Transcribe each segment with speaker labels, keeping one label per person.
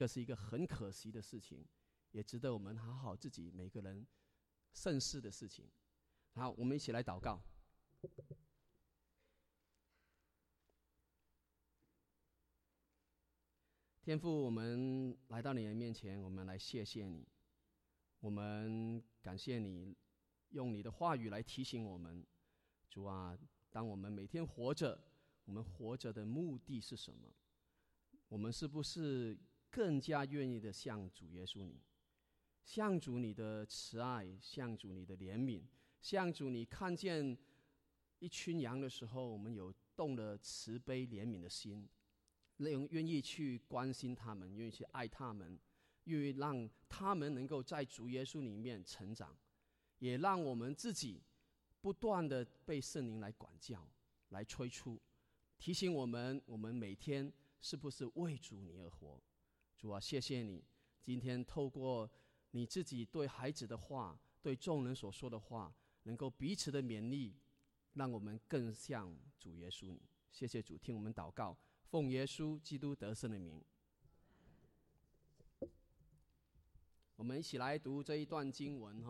Speaker 1: 这是一个很可惜的事情，也值得我们好好自己每个人慎视的事情。好，我们一起来祷告。天父，我们来到你的面前，我们来谢谢你，我们感谢你用你的话语来提醒我们。主啊，当我们每天活着，我们活着的目的是什么？我们是不是更加愿意的向主耶稣你，向主你的慈爱，向主你的怜悯，向主你看见一群羊的时候，我们有动了慈悲怜悯的心，愿意去关心他们，愿意去爱他们，愿意让他们能够在主耶稣里面成长，也让我们自己不断的被圣灵来管教，来催促，提醒我们每天是不是为主你而活。主啊，谢谢你今天透过你自己对孩子的话，对众人所说的话，能够彼此的勉励，让我们更像主耶稣你。谢谢主，听我们祷告，奉耶稣基督得胜的名。我们一起来读这一段经文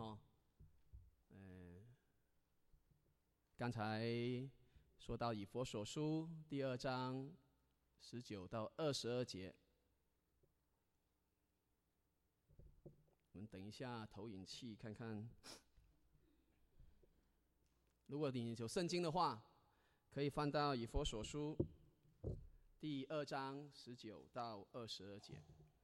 Speaker 1: 刚才说到以弗所书第2章19到22节，我们等一下投影器看看。如果你有圣经的话，可以翻到以弗所书第2章19到22节。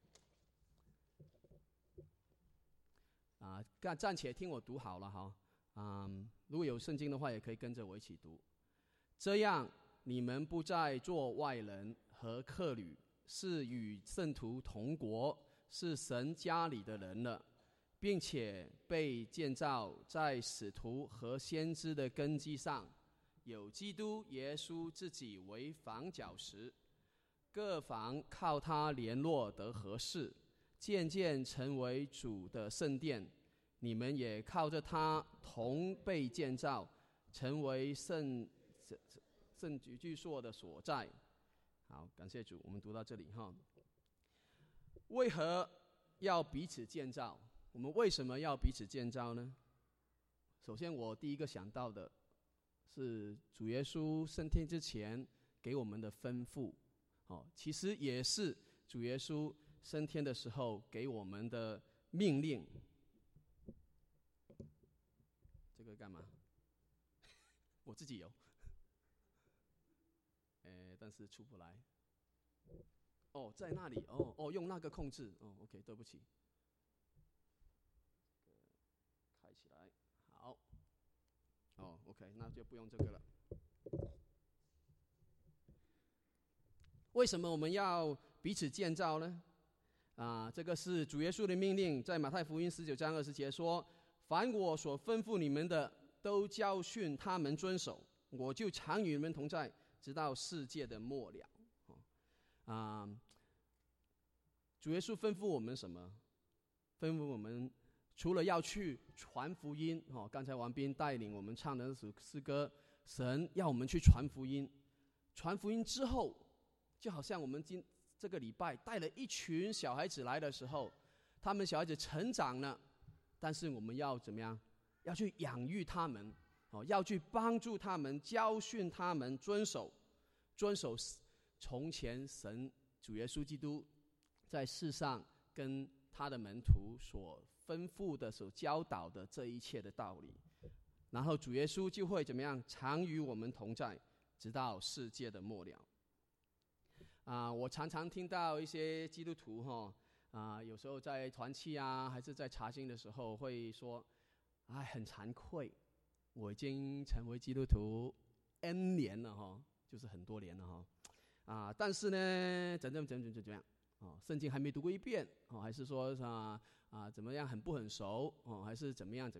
Speaker 1: 暂且听我读好了哈。如果有圣经的话，也可以跟着我一起读。这样，你们不再做外人和客旅，是与圣徒同国，是神家里的人了，并且被建造在使徒和先知的根基上，有基督耶稣自己为房角石，各房靠他联络得合适，渐渐成为主的圣殿。你们也靠着他同被建造，成为圣居所的所在。好，感谢主，我们读到这里哈。为何要彼此建造？我们为什么要彼此建造呢？首先，我第一个想到的是主耶稣升天之前给我们的吩咐，其实也是主耶稣升天的时候给我们的命令。这个干嘛？我自己有，但是出不来。在那里，用那个控制，OK， 对不起，开起来，好，OK， 那就不用这个了。为什么我们要彼此建造呢？这个是主耶稣的命令，在马太福音19章20节说：凡我所吩咐你们的，都教训他们遵守，我就常与你们同在，直到世界的末了。主耶稣吩咐我们什么？吩咐我们除了要去传福音，刚才王斌带领我们唱的那首诗歌，神要我们去传福音。传福音之后，就好像我们这个礼拜带了一群小孩子来的时候，他们小孩子成长了，但是我们要怎么样？要去养育他们，要去帮助他们，教训他们，遵守从前神主耶稣基督在世上跟他的门徒所吩咐的、所教导的这一切的道理。然后主耶稣就会怎么样？常与我们同在，直到世界的末了。我常常听到一些基督徒有时候在团契还是在查经的时候会说，很惭愧，我已经成为基督徒 N 年了就是很多年了但是呢，怎样圣经还没读过一遍还是说怎么样很熟还是怎么样？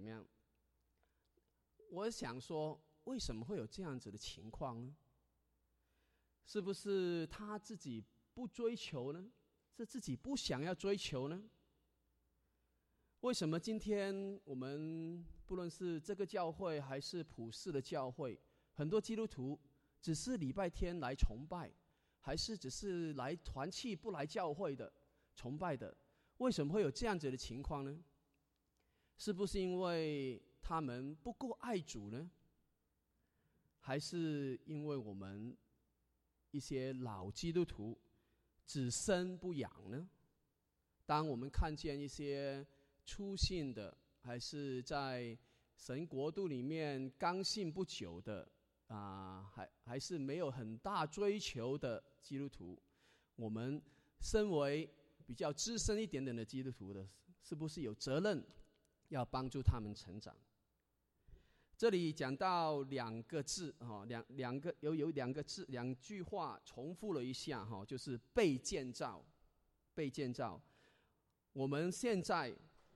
Speaker 1: 我想说，为什么会有这样子的情况呢？是不是他自己不追求呢？是自己不想要追求呢？为什么今天我们不论是这个教会还是普世的教会，很多基督徒只是礼拜天来崇拜，还是只是来团契不来教会的， 崇拜的。为什么会有这样子的情况呢？是不是因为他们不够爱主呢？还是因为我们一些老基督徒只生不养呢？当我们看见一些初信的，还是在神国度里面刚信不久的还是没有很大追求的基督徒，我们身为比较资深一点点的基督徒的，是不是有责任要帮助他们成长？这里讲到两个字有两个字，两句话重复了一下就是被建造。被建造，我们现在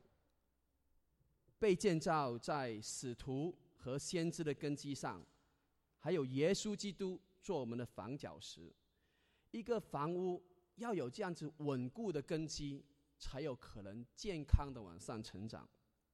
Speaker 1: 被建造在使徒和先知的根基上，还有耶稣基督做我们的房角石。一个房屋要有这样子稳固的根基，才有可能健康的往上成长。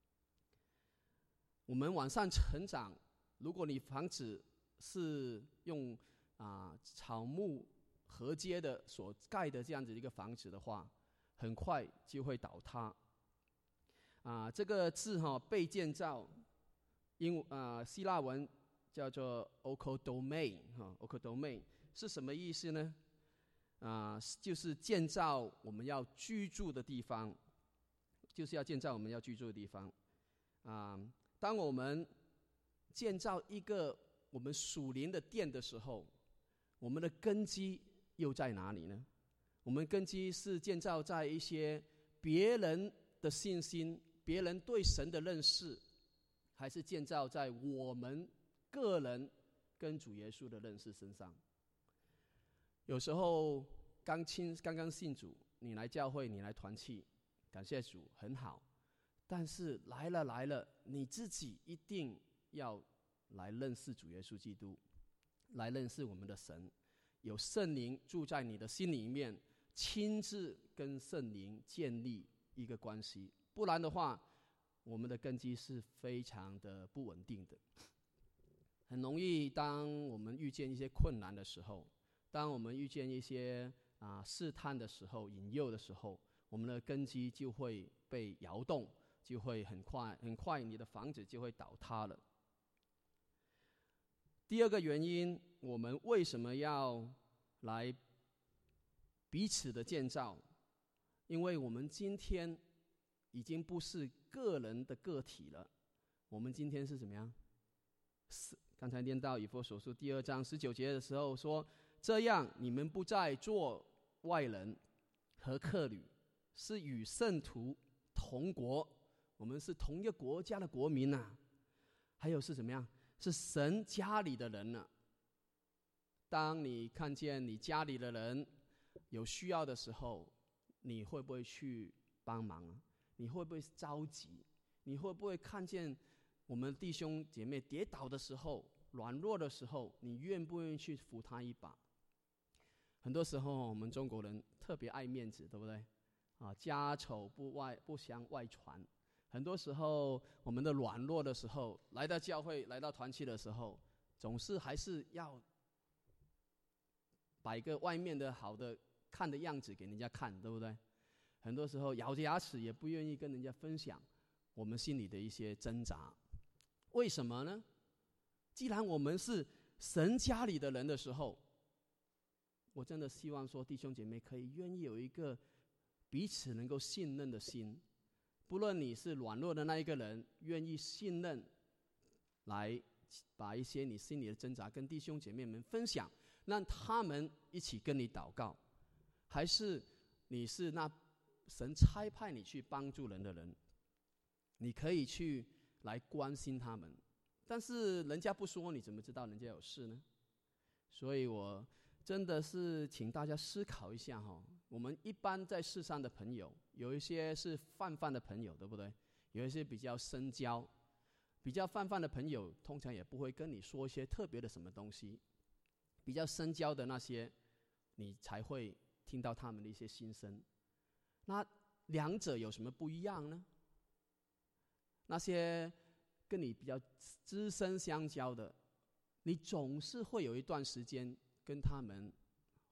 Speaker 1: 我们往上成长，如果你房子是用草木合接的所盖的这样子一个房子的话，很快就会倒塌。这个字被建造，希腊文叫做 oikodomai，oikodomai 是什么意思呢？就是建造我们要居住的地方，就是要建造我们要居住的地方。当我们建造一个我们属灵的殿的时候，我们的根基又在哪里呢？我们根基是建造在一些别人的信心、别人对神的认识，还是建造在我们个人跟主耶稣的认识身上？有时候刚刚信主，你来教会，你来团契，感谢主，很好。但是来了，你自己一定要来认识主耶稣基督，来认识我们的神，有圣灵住在你的心里面，亲自跟圣灵建立一个关系。不然的话，我们的根基是非常的不稳定的，很容易当我们遇见一些困难的时候，当我们遇见一些试探的时候、引诱的时候，我们的根基就会被摇动，就会很快你的房子就会倒塌了。第二个原因，我们为什么要来彼此的建造？因为我们今天已经不是个人的个体了，我们今天是怎么样？刚才念到以弗所书第2章19节的时候说，这样你们不再做外人和客旅，是与圣徒同国，我们是同一个国家的国民还有是怎么样？是神家里的人当你看见你家里的人有需要的时候，你会不会去帮忙？你会不会着急？你会不会看见我们弟兄姐妹跌倒的时候、软弱的时候，你愿不愿意去扶他一把？很多时候我们中国人特别爱面子，对不对？家丑不相外传。很多时候我们的软弱的时候，来到教会、来到团契的时候，总是还是要摆一个外面的好的看的样子给人家看，对不对？很多时候咬着牙齿也不愿意跟人家分享我们心里的一些挣扎。为什么呢？既然我们是神家里的人的时候，我真的希望说弟兄姐妹可以愿意有一个彼此能够信任的心，不论你是软弱的那一个人，愿意信任来把一些你心里的挣扎跟弟兄姐妹们分享，让他们一起跟你祷告，还是你是那神差派你去帮助人的人，你可以去来关心他们，但是人家不说，你怎么知道人家有事呢？所以我真的是请大家思考一下我们一般在世上的朋友，有一些是泛泛的朋友，对不对？有一些比较深交，比较泛泛的朋友通常也不会跟你说一些特别的什么东西，比较深交的那些，你才会听到他们的一些心声。那两者有什么不一样呢？那些跟你比较资深相交的，你总是会有一段时间跟他们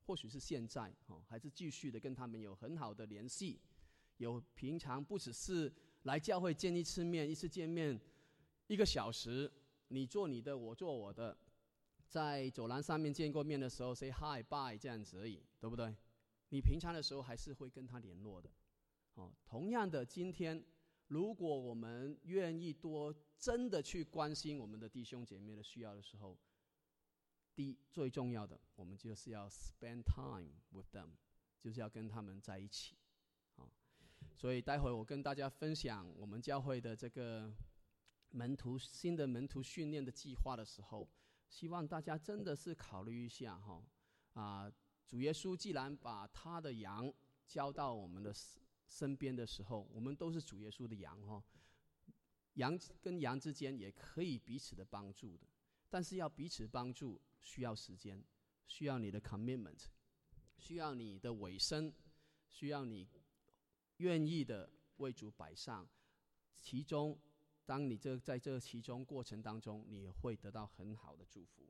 Speaker 1: 或许是现在还是继续的跟他们有很好的联系，有平常不只是来教会见一次面，一次见面1个小时，你做你的，我做我的，在走廊上面见过面的时候 say hi bye 这样子而已，对不对？你平常的时候还是会跟他联络的。同样的，今天如果我们愿意真的去关心我们的弟兄姐妹的需要的时候，最重要的，我们就是要 spend time with them， 就是要跟他们在一起。所以待会我跟大家分享我们教会的这个新的门徒训练的计划的时候，希望大家真的是考虑一下主耶稣既然把他的羊交到我们的身边的时候，我们都是主耶稣的羊羊跟羊之间也可以彼此的帮助的，但是要彼此帮助需要时间，需要你的 commitment， 需要你的委身，需要你愿意的为主摆上。其中当你在这其中过程当中，你会得到很好的祝福。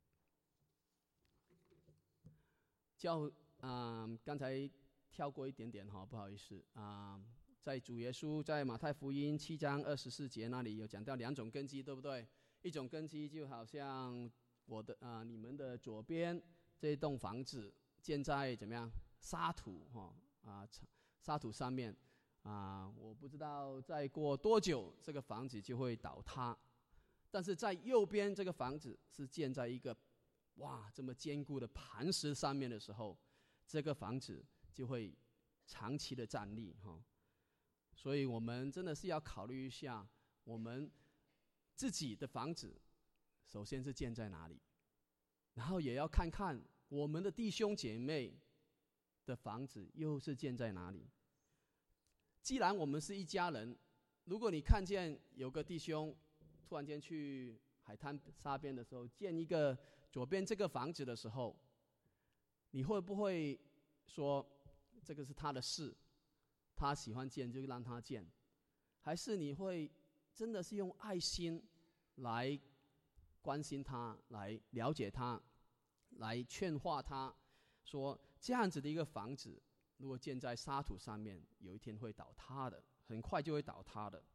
Speaker 1: 刚才跳过一点点不好意思在主耶稣在马太福音7章24节那里有讲到2种根基，对不对？一种根基就好像你们的左边这栋房子建在怎么样沙土沙土上面我不知道再过多久这个房子就会倒塌，但是在右边这个房子是建在一个这么坚固的磐石上面的时候，这个房子就会长期的站立所以我们真的是要考虑一下，我们自己的房子首先是建在哪里，然后也要看看我们的弟兄姐妹的房子又是建在哪里。既然我们是一家人，如果你看见有个弟兄突然间去海滩沙边的时候建一个左边这个房子的时候，你会不会说这个是他的事，他喜欢建就让他建？还是你会真的是用爱心来关心他，来了解他，来劝化他，说这样子的一个房子如果建在沙土上面，有一天会倒塌的，很快就会倒塌的。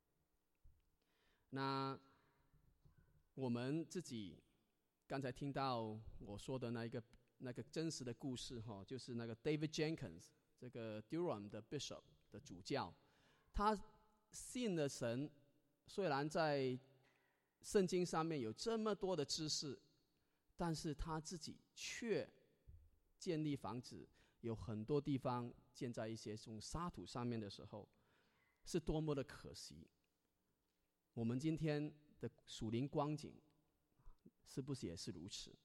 Speaker 1: 那我们自己刚才听到我说的那个真实的故事就是那个 David Jenkins 这个 Durham 的 Bishop 的主教，他信了神，虽然在圣经上面有这么多的知识，但是他自己却建立房子，有很多地方建在一些从沙土上面的时候，是多么的可惜。我们今天的属灵光景是不是也是如此？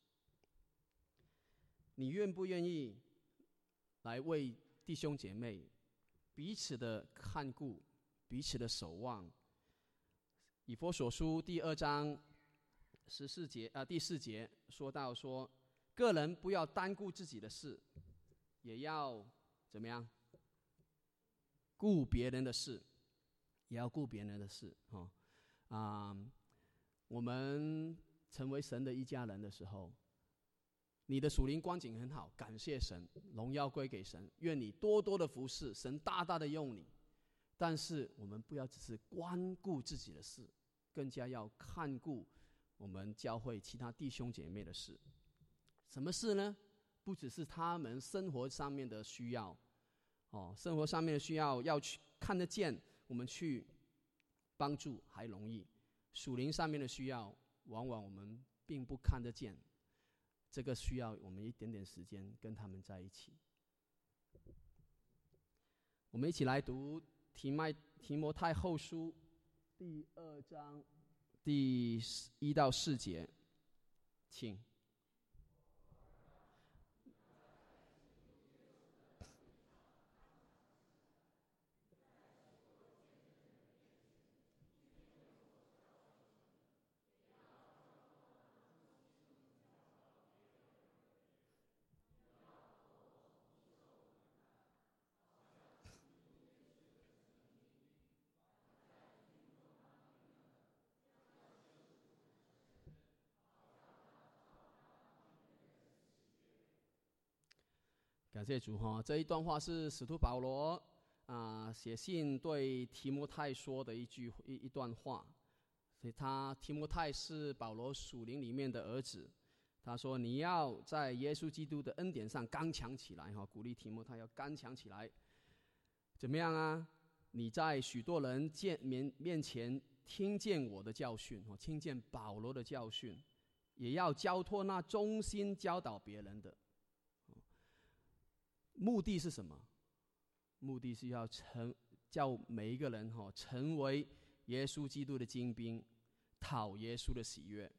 Speaker 1: 你愿不愿意来为弟兄姐妹彼此的看顾，彼此的守望？以弗所书第2章第4节说到说，个人不要单顾自己的事，也要怎么样顾别人的事，也要顾别人的事我们成为神的一家人的时候，你的属灵光景很好，感谢神，荣耀归给神，愿你多多的服侍，神大大的用你。但是我们不要只是关顾自己的事，更加要看顾我们教会其他弟兄姐妹的事。什么事呢？不只是他们生活上面的需要生活上面的需要要去看得见，我们去帮助还容易，属灵上面的需要往往我们并不看得见，这个需要我们一点点时间跟他们在一起。我们一起来读提摩太后书第2章第1到4节，请。 感谢主哈！这一段话是使徒保罗写信对提摩太说的一段话。所以提摩太是保罗属灵里面的儿子。他说：“你要在耶稣基督的恩典上刚强起来哈！”鼓励提摩太要刚强起来。怎么样啊？你在许多人面前听见我的教训，听见保罗的教训，也要交托那忠心教导别人的。目的是什么？目的是要叫每一个人成为耶稣基督的精兵，讨耶稣的喜悦。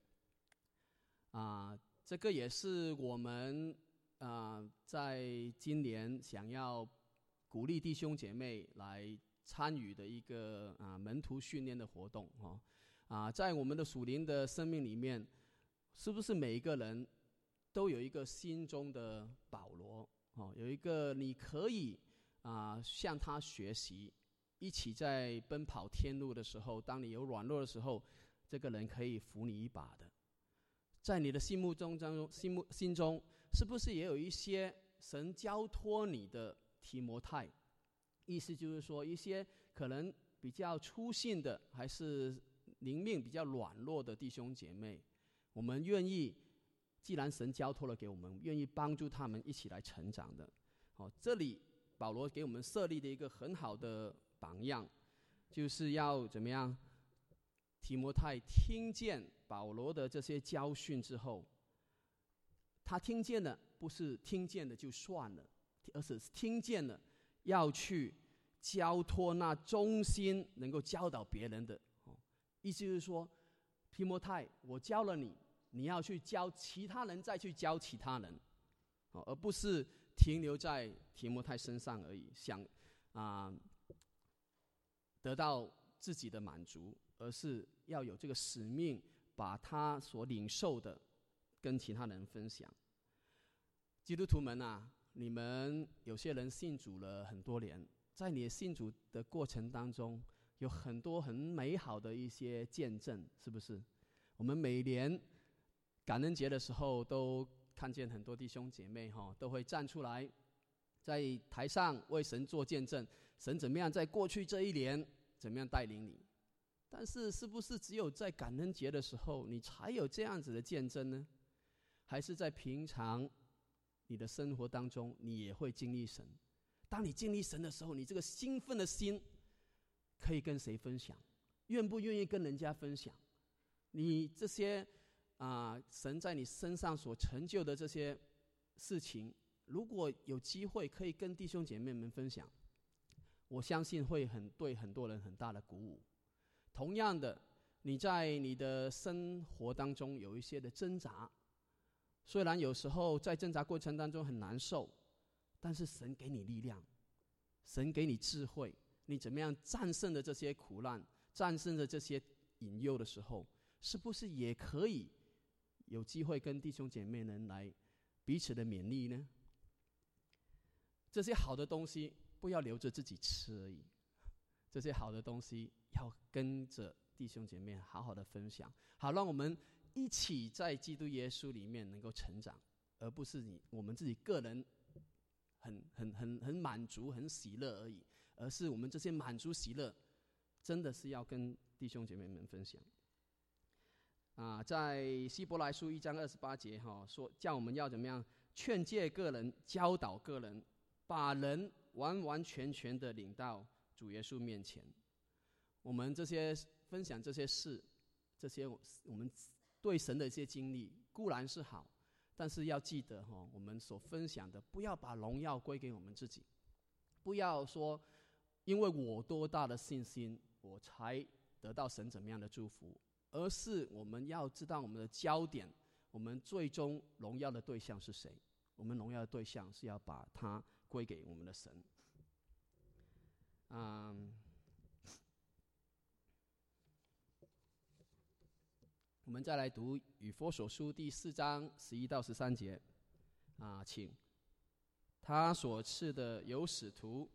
Speaker 1: 这个也是我们在今年想要鼓励弟兄姐妹来参与的一个门徒训练的活动在我们的属灵的生命里面，是不是每一个人都有一个心中的保罗？有一个你可以向他学习，一起在奔跑天路的时候，当你有软弱的时候，这个人可以扶你一把的。在你的心中，是不是也有一些神交托你的提摩太？意思就是说，一些可能比较粗信的，还是灵命比较软弱的弟兄姐妹，我们愿意，既然神交托了给我们，愿意帮助他们一起来成长的。这里保罗给我们设立的一个很好的榜样，就是要怎么样？提摩太听见保罗的这些教训之后，他听见了，不是听见了就算了，而是听见了要去交托那忠心能够教导别人的。意思就是说，提摩太，我教了你，你要去教其他人，再去教其他人，而不是停留在提摩太身上而已，想得到自己的满足，而是要有这个使命，把他所领受的跟其他人分享。基督徒们你们有些人信主了很多年，在你信主的过程当中，有很多很美好的一些见证，是不是？我们每年感恩节的时候，都看见很多弟兄姐妹都会站出来，在台上为神做见证，神怎么样在过去这一年怎么样带领你。但是是不是只有在感恩节的时候你才有这样子的见证呢？还是在平常你的生活当中你也会经历神？当你经历神的时候，你这个兴奋的心可以跟谁分享？愿不愿意跟人家分享？你这些神在你身上所成就的这些事情，如果有机会可以跟弟兄姐妹们分享，我相信会对很多人很大的鼓舞。同样的，你在你的生活当中有一些的挣扎，虽然有时候在挣扎过程当中很难受，但是神给你力量，神给你智慧，你怎么样战胜了这些苦难，战胜了这些引诱的时候，是不是也可以有机会跟弟兄姐妹们来彼此的勉励呢？这些好的东西不要留着自己吃而已，这些好的东西要跟着弟兄姐妹好好的分享，好让我们一起在基督耶稣里面能够成长，而不是我们自己个人很满足很喜乐而已，而是我们这些满足喜乐真的是要跟弟兄姐妹们分享。在希伯来书1章28节说，叫我们要怎么样劝诫个人，教导个人，把人完完全全的领到主耶稣面前。我们这些分享这些事，这些我们对神的一些经历固然是好，但是要记得我们所分享的不要把荣耀归给我们自己，不要说因为我多大的信心我才得到神怎么样的祝福，而是我们要知道我们的焦点，我们最终荣耀的对象是谁？我们荣耀的对象是要把它归给我们的神。我们再来读以弗所书第4章11到13节请。他所赐的有使徒，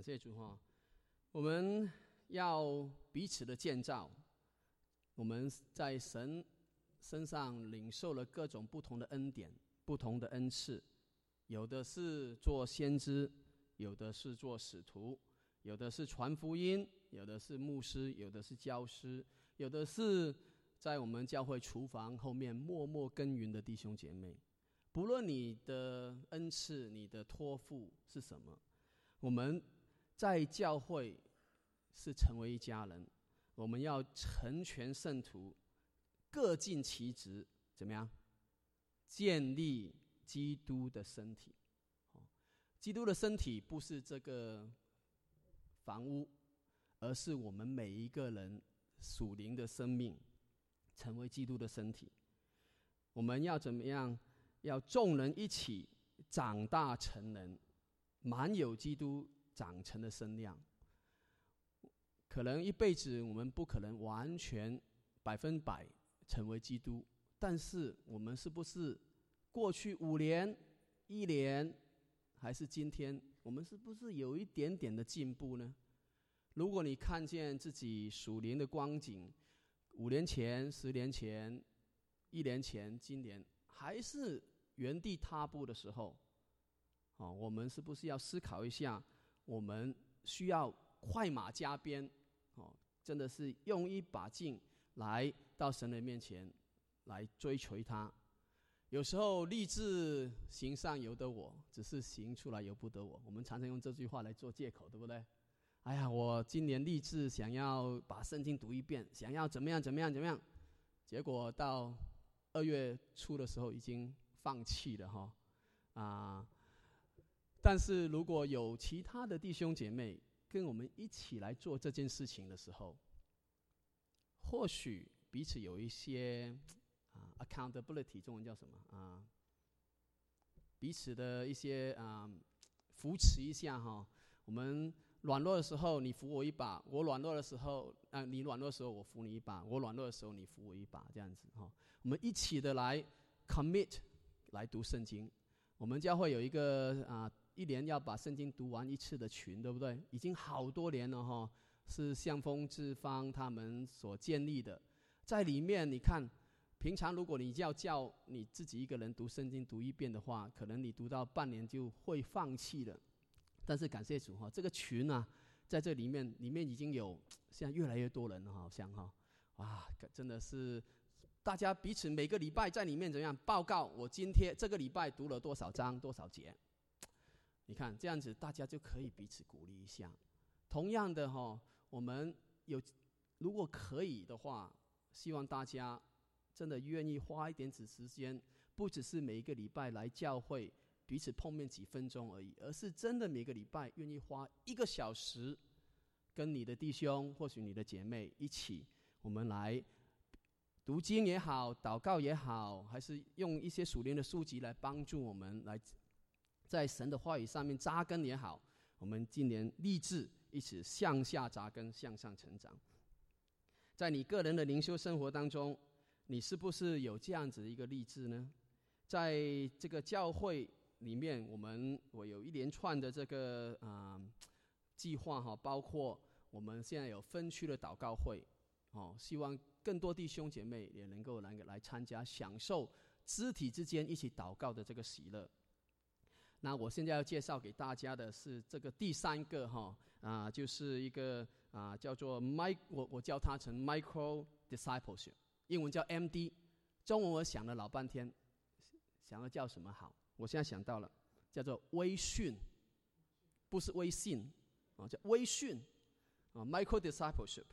Speaker 1: 谢主哈，我们要彼此的建造。我们在神身上领受了各种不同的恩典、不同的恩赐，有的是做先知，有的是做使徒，有的是传福音，有的是牧师，有的是教师，有的是在我们教会厨房后面默默耕耘的弟兄姐妹。不论你的恩赐、你的托付是什么，我们在教会是成为一家人，我们要成全圣徒，各尽其职，怎么样？建立基督的身体。基督的身体不是这个房屋，而是我们每一个人属灵的生命，成为基督的身体。我们要怎么样？要众人一起长大成人，满有基督长成的身量。可能一辈子我们不可能完全100%成为基督，但是我们是不是过去5年、1年，还是今天，我们是不是有一点点的进步呢？如果你看见自己属灵的光景，5年前、10年前、1年前、今年还是原地踏步的时候，我们是不是要思考一下，我们需要快马加鞭，真的是用一把劲来到神的面前来追求他。有时候立志行上由得我，只是行出来由不得我。我们常常用这句话来做借口，对不对？哎呀，我今年立志想要把圣经读一遍，想要怎么样怎么样怎么样，结果到2月初的时候已经放弃了哈。但是如果有其他的弟兄姐妹跟我们一起来做这件事情的时候，或许彼此有一些accountability， 中文叫什么彼此的一些扶持一下哈。我们软弱的时候你扶我一把，我软弱的时候你软弱的时候我扶你一把，我软弱的时候你扶我一把，这样子哈。我们一起的来 commit 来读圣经。我们教会有一个1年要把圣经读完1次的群，对不对？已经好多年了哈，是向风志芳他们所建立的。在里面你看，平常如果你要叫你自己一个人读圣经读1遍的话，可能你读到半年就会放弃了。但是感谢主哈，这个群在这里面已经有现在越来越多人了，好像哇，真的是大家彼此每个礼拜在里面怎样报告，我今天这个礼拜读了多少章多少节。你看这样子大家就可以彼此鼓励一下。同样的我们如果可以的话，希望大家真的愿意花一点时间，不只是每一个礼拜来教会彼此碰面几分钟而已，而是真的每个礼拜愿意花1个小时跟你的弟兄或许你的姐妹一起，我们来读经也好，祷告也好，还是用一些属灵的书籍来帮助我们来在神的话语上面扎根也好。我们今年立志一起向下扎根，向上成长。在你个人的灵修生活当中，你是不是有这样子一个立志呢？在这个教会里面，我有一连串的这个计划包括我们现在有分区的祷告会希望更多弟兄姐妹也能够来参加，享受肢体之间一起祷告的这个喜乐。那我现在要介绍给大家的是这个第3个就是一个叫做我叫它成 micro discipleship， 英文叫 MD， 中文我想了老半天，想要叫什么好？我现在想到了，叫做微训，不是微信叫微训micro discipleship。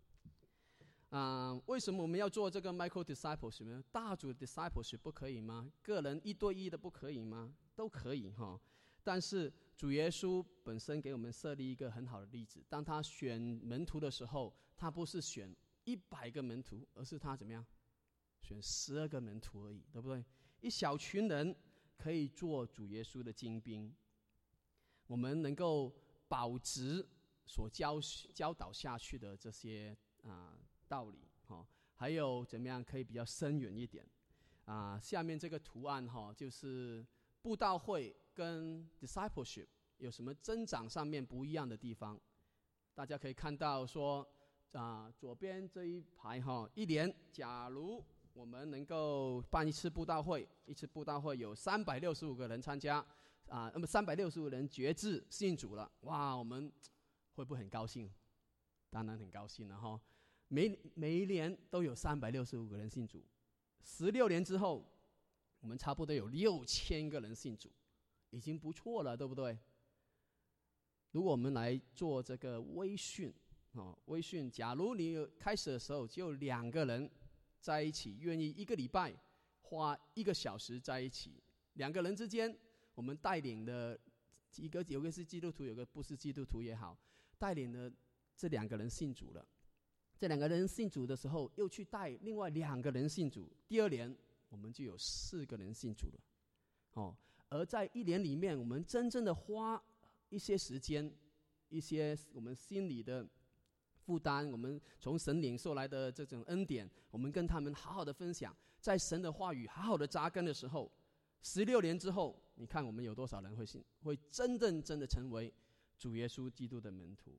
Speaker 1: 为什么我们要做这个 micro discipleship 呢？大组 discipleship 不可以吗？个人1对1的不可以吗？都可以但是主耶稣本身给我们设立一个很好的例子，当他选门徒的时候，他不是选100个门徒，而是他怎么样？选12个门徒而已，对不对？一小群人可以做主耶稣的精兵。我们能够保值所教导下去的这些道理还有怎么样可以比较深远一点下面这个图案就是布道会跟 discipleship 有什么增长上面不一样的地方？大家可以看到说，左边这一排一年，假如我们能够办一次布道会，一次布道会有365个人参加，那么365人决志信主了，哇，我们会不会很高兴？当然很高兴了哈。每一年都有365个人信主，16年之后，我们差不多有6000个人信主，已经不错了，对不对？如果我们来做这个微训，微训，假如你开始的时候只有2个人在一起，愿意1个礼拜花1个小时在一起，2个人之间，我们带领的有个是基督徒，有个不是基督徒也好，带领的这2个人信主了。这2个人信主的时候，又去带另外2个人信主。第2年，我们就有4个人信主了。而在1年里面，我们真正的花一些时间，一些我们心里的负担，我们从神领受来的这种恩典，我们跟他们好好的分享，在神的话语好好的扎根的时候，16年之后，你看我们有多少人会信，会真的成为主耶稣基督的门徒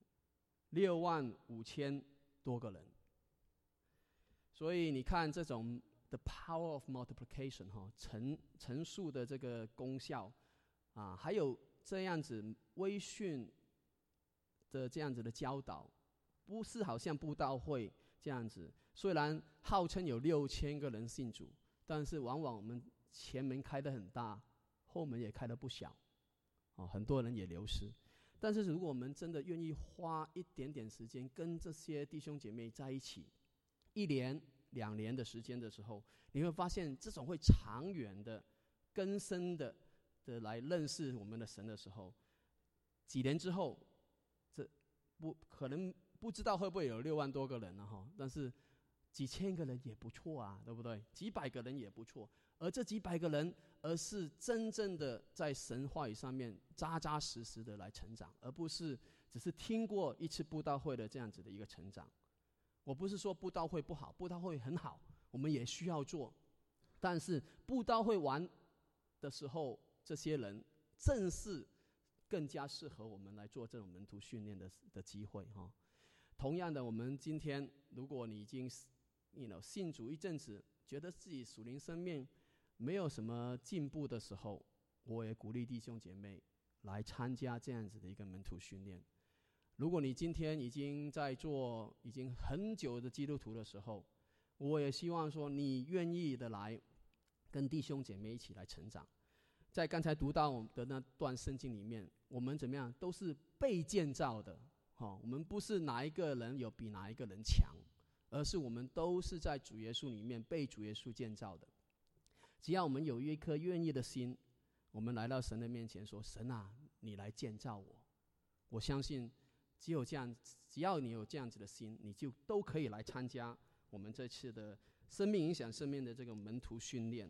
Speaker 1: ？65000多个人。所以你看这种 the power of multiplication 乘数的这个功效还有这样子微训的这样子的教导，不是好像布道会这样子，虽然号称有6000个人信主，但是往往我们前门开得很大，后门也开得不小，很多人也流失。但是如果我们真的愿意花一点点时间跟这些弟兄姐妹在一起，1年2年的时间的时候，你会发现这种会长远的更深的来认识我们的神的时候，几年之后，这可能不知道会不会有6万多个人了但是几千个人也不错啊，对不对？几百个人也不错。而这几百个人，而是真正的在神话语上面扎扎实实的来成长，而不是只是听过一次布道会的这样子的一个成长。我不是说布道会不好，布道会很好，我们也需要做。但是布道会完的时候，这些人正是更加适合我们来做这种门徒训练的机会同样的，我们今天如果你已经信主一阵子，觉得自己属灵生命没有什么进步的时候，我也鼓励弟兄姐妹来参加这样子的一个门徒训练。如果你今天已经在做已经很久的基督徒的时候，我也希望说你愿意的来跟弟兄姐妹一起来成长。在刚才读到的那段圣经里面，我们怎么样都是被建造的我们不是哪一个人有比哪一个人强，而是我们都是在主耶稣里面被主耶稣建造的。只要我们有一颗愿意的心，我们来到神的面前说，神啊，你来建造我。我相信只要你有这样子的心，你就都可以来参加我们这次的生命影响生命的这个门徒训练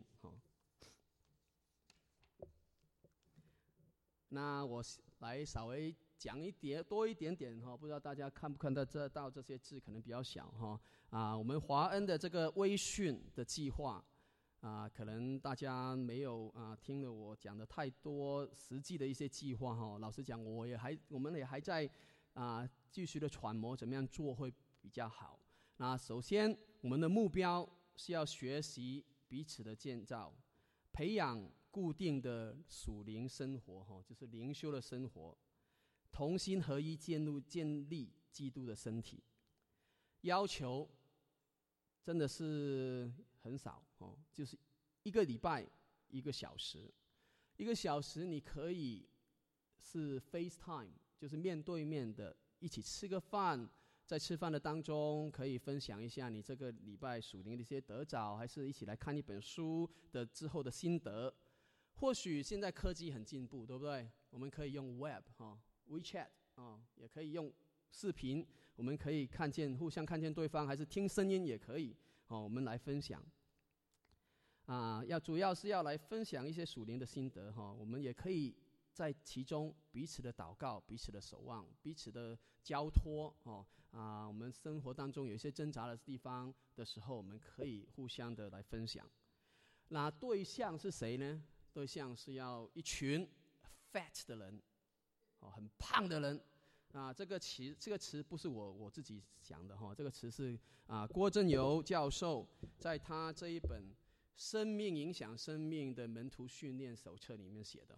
Speaker 1: 那我来稍微讲多一点点不知道大家看不看得到这些字，可能比较小我们华恩的这个微训的计划可能大家没有听了我讲的太多实际的一些计划老实讲，我们也还在继续的揣摩怎么样做会比较好。那首先我们的目标是要学习彼此的建造，培养固定的属灵生活就是灵修的生活，同心合一建立基督的身体。要求真的是很少就是1个礼拜1个小时，1个小时你可以是 FaceTime， 就是面对面的一起吃个饭，在吃饭的当中可以分享一下你这个礼拜属灵的一些得着，还是一起来看一本书的之后的心得。或许现在科技很进步，对不对？我们可以用 Web WeChat 也可以用视频，我们可以互相看见对方，还是听声音也可以我们来分享主要是要来分享一些属灵的心得我们也可以在其中彼此的祷告，彼此的守望，彼此的交托我们生活当中有一些挣扎的地方的时候，我们可以互相的来分享。那对象是谁呢？对象是要一群 fat 的人很胖的人。这个词不是我自己想的这个词是郭正游教授在他这一本《生命影响生命的门徒训练手册》里面写的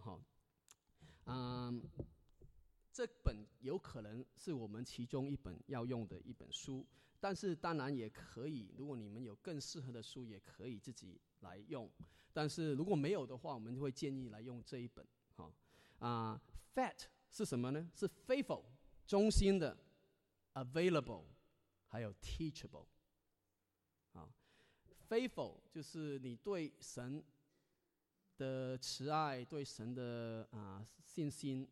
Speaker 1: 这本有可能是我们其中一本要用的一本书，但是当然也可以，如果你们有更适合的书，也可以自己来用。但是如果没有的话，我们就会建议来用这一本。Fat 是什么呢？是 faithful 忠心的 ，available 还有 teachable。faithful 就是你对神的慈爱，对神的信心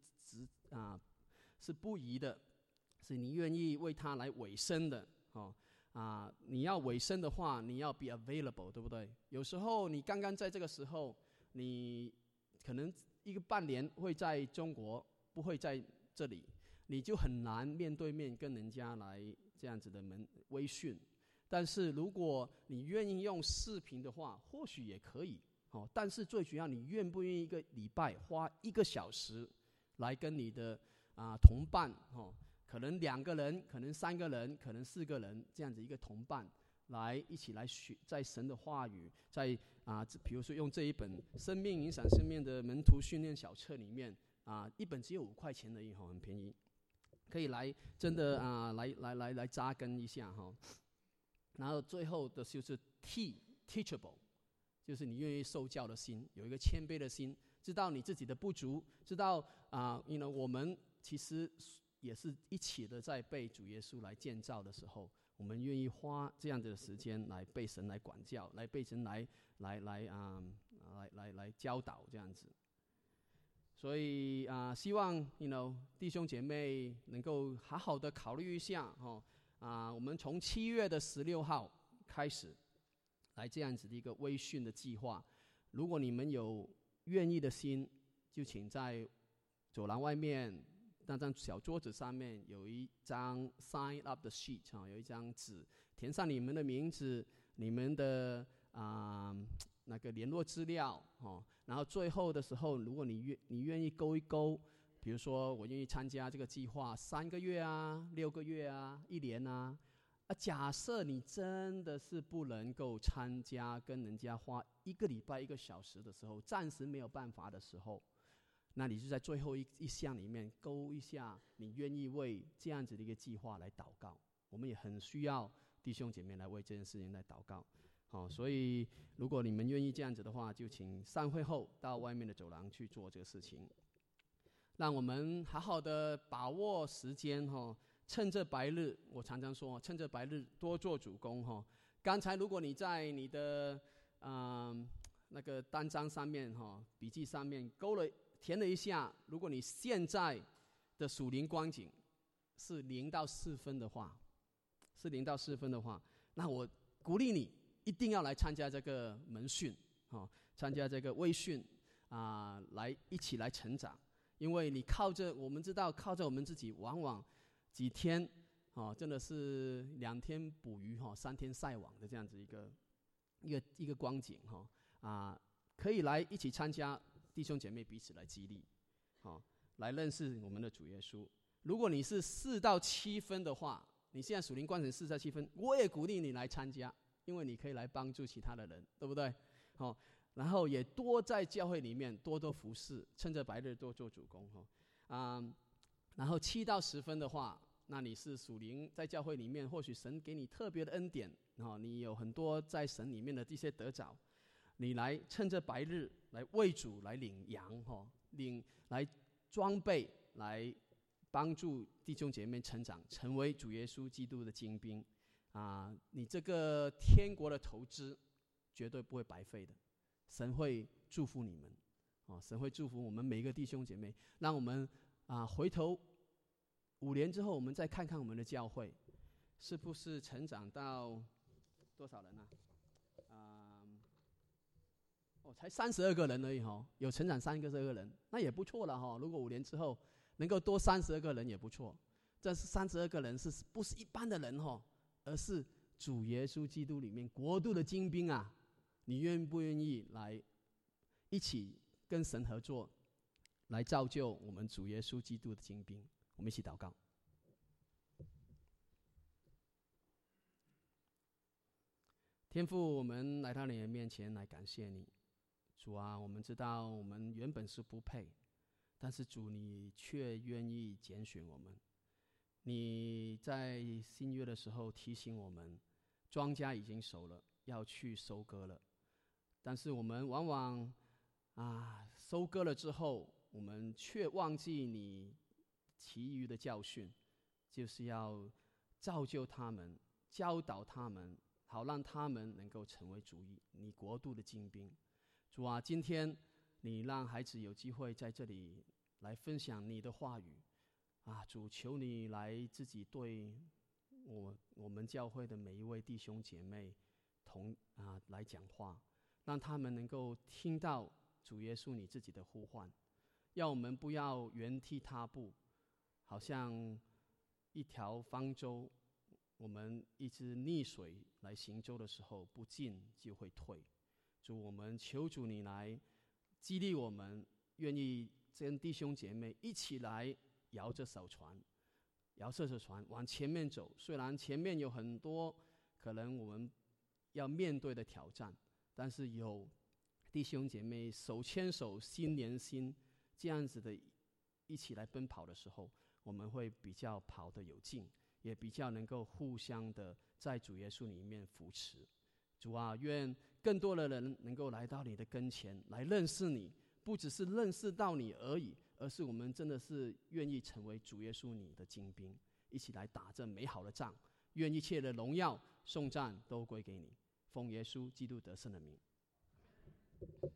Speaker 1: 是不移的，是你愿意为他来委身的。你要委身的话，你要 be available， 对不对？有时候你刚刚在这个时候，你可能一个半年会在中国，不会在这里，你就很难面对面跟人家来这样子的微训。但是如果你愿意用视频的话，或许也可以。但是最主要，你愿不愿意一个礼拜花1个小时来跟你的同伴可能2个人，可能3个人，可能4个人，这样子一个同伴来一起来学，在神的话语，在比如说用这一本《生命影响生命的门徒训练小册》里面一本只有5块钱而已很便宜，可以来真的来扎根一下然后最后的就是 teachable， 就是你愿意受教的心，有一个谦卑的心，知道你自己的不足，知道我们其实也是一起的在被主耶稣来建造的时候，我们愿意花这样的时间来被神来管教，来被神来教导这样子。所以希望弟兄姐妹能够好好的考虑一下我们从7月16号开始来这样子的一个微训的计划。如果你们有愿意的心，就请在走廊外面那张小桌子上面有一张 sign up 的 sheet 有一张纸，填上你们的名字，你们的那个联络资料然后最后的时候，如果你愿意勾一勾，比如说我愿意参加这个计划3个月6个月1年假设你真的是不能够参加，跟人家花1个礼拜1个小时的时候，暂时没有办法的时候，那你就在最后一项里面勾一下，你愿意为这样子的一个计划来祷告。我们也很需要弟兄姐妹来为这件事情来祷告。所以如果你们愿意这样子的话，就请散会后到外面的走廊去做这个事情。让我们好好的把握时间趁着白日，我常常说趁着白日多做主工刚才如果你在你的那个单张上面笔记上面填了一下，如果你现在的属灵光景是0到4分的话，那我鼓励你一定要来参加这个门训参加这个微训来一起来成长。因为你我们知道靠着我们自己，往往几天真的是2天捕鱼3天晒网的这样子一个光景可以来一起参加，弟兄姐妹彼此来激励来认识我们的主耶稣。如果你是4到7分的话，你现在属灵光景4到7分，我也鼓励你来参加，因为你可以来帮助其他的人，对不对然后也多在教会里面多服侍，趁着白日多做主工然后7到10分的话，那你是属灵在教会里面，或许神给你特别的恩典你有很多在神里面的这些得着，你来趁着白日来为主来领羊来装备，来帮助弟兄姐妹成长，成为主耶稣基督的精兵你这个天国的投资绝对不会白费的，神会祝福你们神会祝福我们每一个弟兄姐妹。让我们回头5年之后，我们再看看我们的教会是不是成长到多少人才32个人而已有成长32个人，那也不错了如果5年之后能够多32个人也不错。这是32个人是不是一般的人而是主耶稣基督里面国度的精兵你愿不愿意来一起跟神合作， 来造就我们主耶稣基督的精兵。我们一起祷告。天父，我们来到你的面前来感谢你。主啊，我们知道我们原本是不配，但是主你却愿意拣选我们。你在新约的时候提醒我们，庄稼已经熟了，要去收割了。但是我们往往收割了之后，我们却忘记你其余的教训，就是要造就他们，教导他们，好让他们能够成为你国度的精兵。主啊，今天你让孩子有机会在这里来分享你的话语主，求你来自己对我们教会的每一位弟兄姐妹来讲话，让他们能够听到主耶稣你自己的呼唤，要我们不要原地踏步，好像一条方舟，我们一直逆水来行舟的时候，不进就会退。主，我们求主你来激励我们，愿意跟弟兄姐妹一起来摇这艘船往前面走。虽然前面有很多可能我们要面对的挑战，但是有弟兄姐妹手牵手心连心这样子的一起来奔跑的时候，我们会比较跑得有劲，也比较能够互相的在主耶稣里面扶持。主啊，愿更多的人能够来到你的跟前来认识你，不只是认识到你而已，而是我们真的是愿意成为主耶稣你的精兵，一起来打这美好的仗。愿一切的荣耀颂赞都归给你，奉耶稣基督得胜的名。